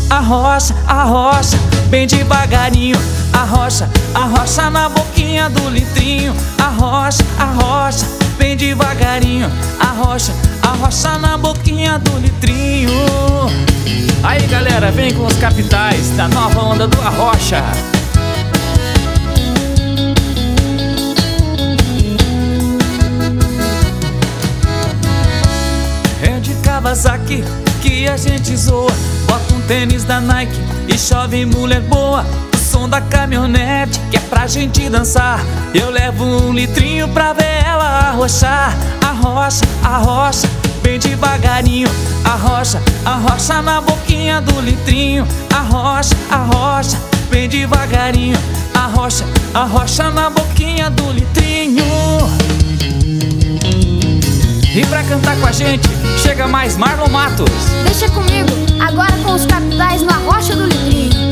arrocha, bem devagarinho. Arrocha na boquinha do litrinho. Arrocha, bem devagarinho. Arrocha na boquinha do litrinho. Aí galera, vem com os capitais da nova onda do Arrocha. É de Kawasaki que a gente zoa. Bota um tênis da Nike e chove mulher boa. O som da caminhonete que é pra gente dançar. Eu levo um litrinho pra ver ela arrochar. Arrocha, bem devagarinho. Arrocha na boquinha do litrinho. Arrocha, bem devagarinho. Arrocha na boquinha do litrinho. E pra cantar com a gente, chega mais Marlon Matos. Deixa comigo, agora com os capitais no Arrocha do Litrinho.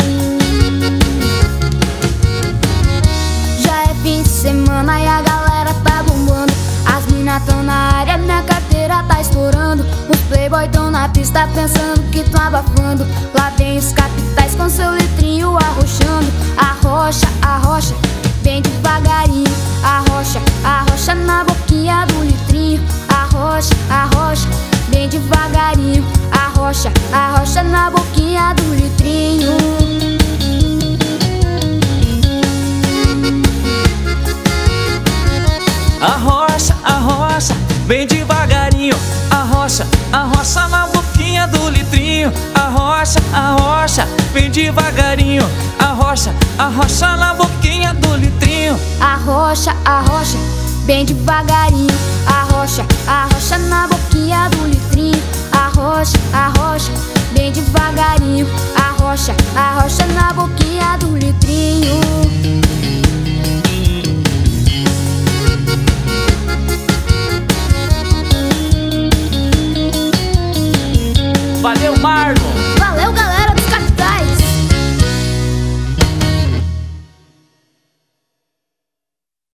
Já é fim de semana e a galera tá bombando. As minas tão na área, minha carteira tá estourando. Os playboy tão na pista pensando que tão abafando. Lá vem os capitais com seu litrinho arrochando. Arrocha, bem devagarinho. Arrocha na boquinha do litrinho. Arrocha, bem devagarinho. Arrocha na boquinha do litrinho. Arrocha, bem devagarinho. Arrocha na boquinha do litrinho. Arrocha, bem devagarinho. Arrocha na boquinha do litrinho. Arrocha, bem devagarinho. Arrocha na boquinha do litrinho. Arrocha, bem devagarinho. Arrocha na boquinha do litrinho. Valeu, Marlon!